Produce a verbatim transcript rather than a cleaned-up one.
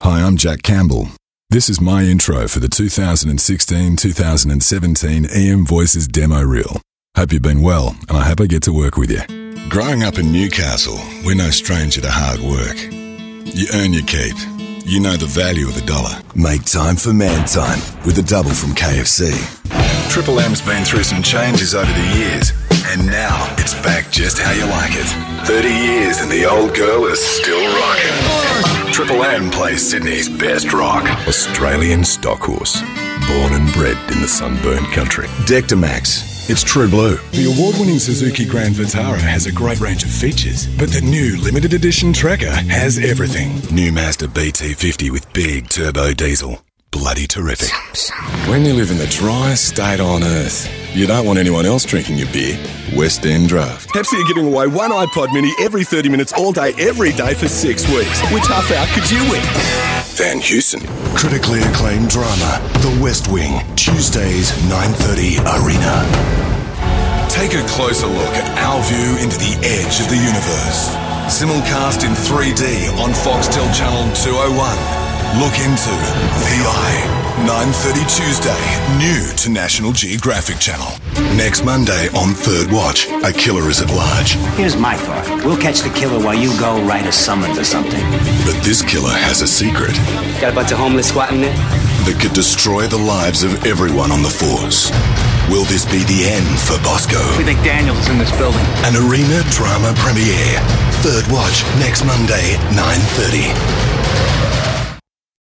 Hi, I'm Jack Campbell. This is my intro for the two thousand sixteen two thousand seventeen E M Voices demo reel. Hope you've been well, and I hope I get to work with you. Growing up in Newcastle, we're no stranger to hard work. You earn your keep. You know the value of a dollar. Make time for man time with a double from K F C. Triple M's been through some changes over the years, and now it's back just how you like it. thirty years and the old girl is still rocking. Triple M plays Sydney's best rock. Australian stock horse. Born and bred in the sunburned country. Deck to Max. It's true blue. The award-winning Suzuki Grand Vitara has a great range of features, but the new limited edition Trekker has everything. New Mazda B T fifty with big turbo diesel. Bloody terrific. When you live in the driest state on earth, you don't want anyone else drinking your beer. West End Draft. Pepsi are giving away one iPod Mini every thirty minutes all day, every day for six weeks. Which half hour could you win? Van Heusen. Critically acclaimed drama, The West Wing. Tuesdays, nine thirty, Arena. Take a closer look at our view into the edge of the universe. Simulcast in three D on Foxtel Channel two oh one. Look into The Eye. nine thirty Tuesday, new to National Geographic Channel. Next Monday on Third Watch, a killer is at large. Here's my thought. We'll catch the killer while you go write a summons or something. But this killer has a secret. Got a bunch of homeless squatting there? That could destroy the lives of everyone on the force. Will this be the end for Bosco? We think Daniel's in this building. An Arena drama premiere. Third Watch, next Monday, nine thirty.